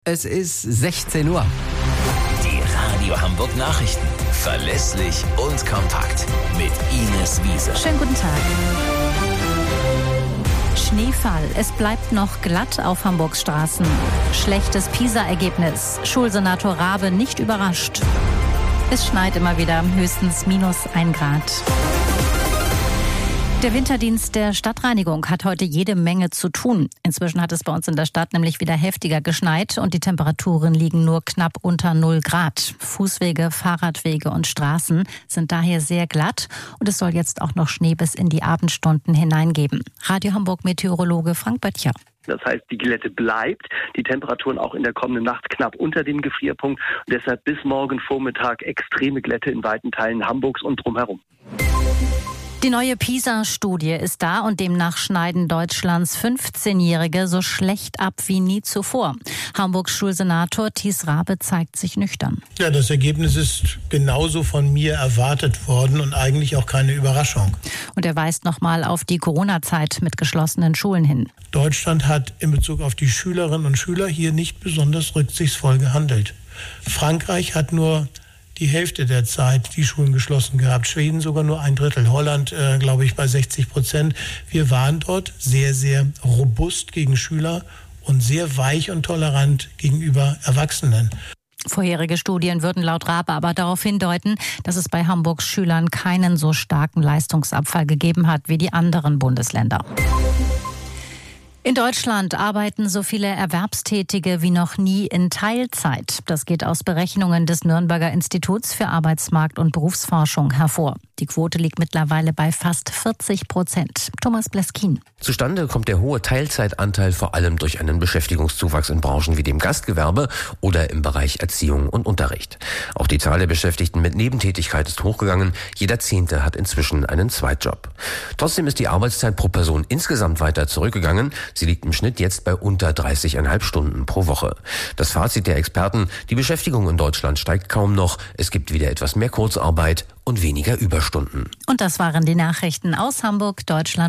Es ist 16 Uhr. Die Radio Hamburg Nachrichten. Verlässlich und kompakt. Mit Ines Wiese. Schönen guten Tag. Schneefall. Es bleibt noch glatt auf Hamburgs Straßen. Schlechtes PISA-Ergebnis. Schulsenator Rabe nicht überrascht. Es schneit immer wieder, höchstens -1 Grad. Der Winterdienst der Stadtreinigung hat heute jede Menge zu tun. Inzwischen hat es bei uns in der Stadt nämlich wieder heftiger geschneit und die Temperaturen liegen nur knapp unter 0 Grad. Fußwege, Fahrradwege und Straßen sind daher sehr glatt und es soll jetzt auch noch Schnee bis in die Abendstunden hineingeben. Radio Hamburg Meteorologe Frank Böttcher. Das heißt, die Glätte bleibt, die Temperaturen auch in der kommenden Nacht knapp unter dem Gefrierpunkt und deshalb bis morgen Vormittag extreme Glätte in weiten Teilen Hamburgs und drumherum. Die neue PISA-Studie ist da und demnach schneiden Deutschlands 15-Jährige so schlecht ab wie nie zuvor. Hamburgs Schulsenator Thies Rabe zeigt sich nüchtern. Ja, das Ergebnis ist genauso von mir erwartet worden und eigentlich auch keine Überraschung. Und er weist nochmal auf die Corona-Zeit mit geschlossenen Schulen hin. Deutschland hat in Bezug auf die Schülerinnen und Schüler hier nicht besonders rücksichtsvoll gehandelt. Frankreich hat nur die Hälfte der Zeit die Schulen geschlossen gehabt. Schweden sogar nur 1/3. Holland, glaube ich, bei 60%. Wir waren dort sehr, sehr robust gegen Schüler und sehr weich und tolerant gegenüber Erwachsenen. Vorherige Studien würden laut Rabe aber darauf hindeuten, dass es bei Hamburgs Schülern keinen so starken Leistungsabfall gegeben hat wie die anderen Bundesländer. In Deutschland arbeiten so viele Erwerbstätige wie noch nie in Teilzeit. Das geht aus Berechnungen des Nürnberger Instituts für Arbeitsmarkt- und Berufsforschung hervor. Die Quote liegt mittlerweile bei fast 40%. Thomas Bleskin. Zustande kommt der hohe Teilzeitanteil vor allem durch einen Beschäftigungszuwachs in Branchen wie dem Gastgewerbe oder im Bereich Erziehung und Unterricht. Auch die Zahl der Beschäftigten mit Nebentätigkeit ist hochgegangen. Jeder 10. hat inzwischen einen Zweitjob. Trotzdem ist die Arbeitszeit pro Person insgesamt weiter zurückgegangen. Sie liegt im Schnitt jetzt bei unter 30,5 Stunden pro Woche. Das Fazit der Experten: Die Beschäftigung in Deutschland steigt kaum noch. Es gibt wieder etwas mehr Kurzarbeit und weniger Überstunden. Und das waren die Nachrichten aus Hamburg, Deutschland.